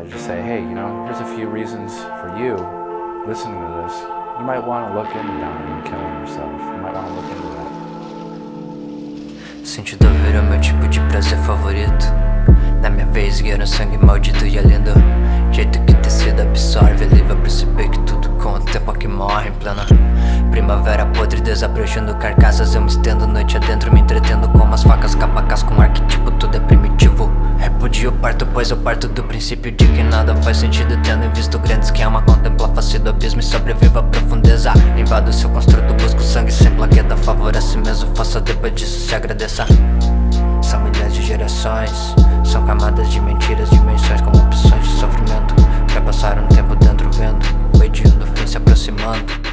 just say, hey, here's a few reasons for you listening to this. You might want to look into dying and killing yourself. You might want to look into that. Sentir dor é meu tipo de prazer favorito. Na minha vez, guerra, sangue maldito e é lindo. Jeito que tecido absorve, livre a perceber que tudo com o tempo aqui morre em plena primavera podre, desabrejando carcaças. Eu me estendo noite adentro, me entretendo com umas facas capacas com arquetipo, tudo é primitivo. Repudio o parto, pois eu parto do princípio de que nada faz sentido, tendo em vista o grande esquema. Contempla a face do abismo e sobreviva a profundeza. Invado seu construto, busco sangue sem plaqueta. Favorece mesmo, faça depois disso se agradeça. São milhares de gerações, são camadas de mentiras, dimensões como opções de sofrimento. Já passaram um tempo dentro vendo o hediondo fim se aproximando.